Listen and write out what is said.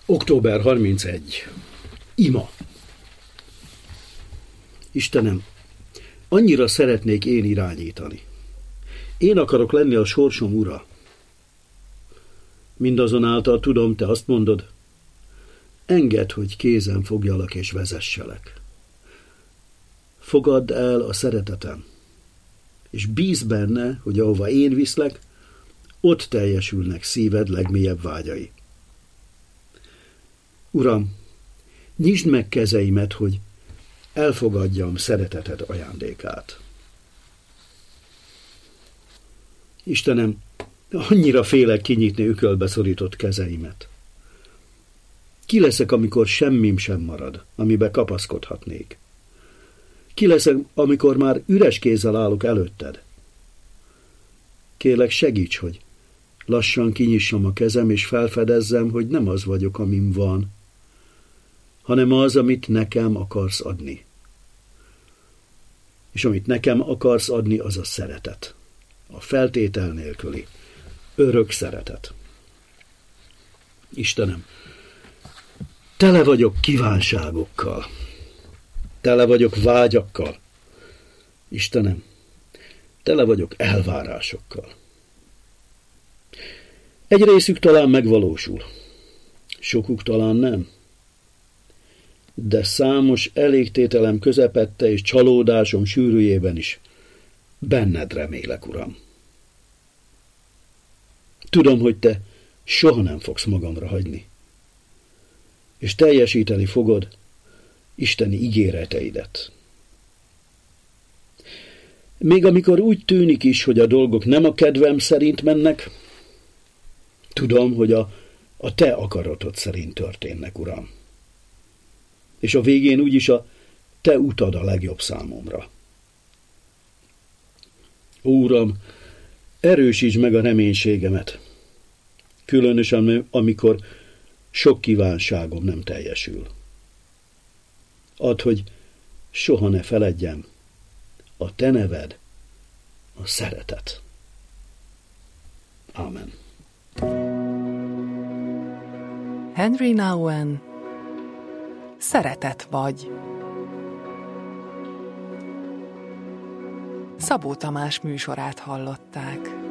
Október 31. Ima. Istenem, annyira szeretnék én irányítani. Én akarok lenni a sorsom ura. Mindazonáltal tudom, te azt mondod, engedd, hogy kézen fogjalak és vezesselek. Fogadd el a szeretetem, és bízz benne, hogy ahova én viszlek, ott teljesülnek szíved legmélyebb vágyai. Uram, nyisd meg kezeimet, hogy elfogadjam szereteted ajándékát. Istenem, annyira félek kinyitni ökölbe szorított kezeimet. Ki leszek, amikor semmim sem marad, amibe kapaszkodhatnék? Ki leszek, amikor már üres kézzel állok előtted? Kérlek, segíts, hogy lassan kinyissam a kezem, és felfedezzem, hogy nem az vagyok, amim van, hanem az, amit nekem akarsz adni. És amit nekem akarsz adni, az a szeretet. A feltétel nélküli, örök szeretet. Istenem, tele vagyok kívánságokkal, tele vagyok vágyakkal. Istenem, tele vagyok elvárásokkal. Egy részük talán megvalósul, sokuk talán nem. De számos elégtételem közepette és csalódásom sűrűjében is benned remélek, Uram. Tudom, hogy te soha nem fogsz magamra hagyni, és teljesíteni fogod isteni ígéreteidet. Még amikor úgy tűnik is, hogy a dolgok nem a kedvem szerint mennek, tudom, hogy a te akaratod szerint történnek, Uram. És a végén úgyis a te utad a legjobb számomra. Ó, Uram, erősítsd meg a reménységemet, különösen amikor sok kívánságom nem teljesül. Add, hogy soha ne feledjem, a te neved a szeretet. Ámen. Henry Nouwen, Szeretet vagy. Szabó Tamás műsorát hallották.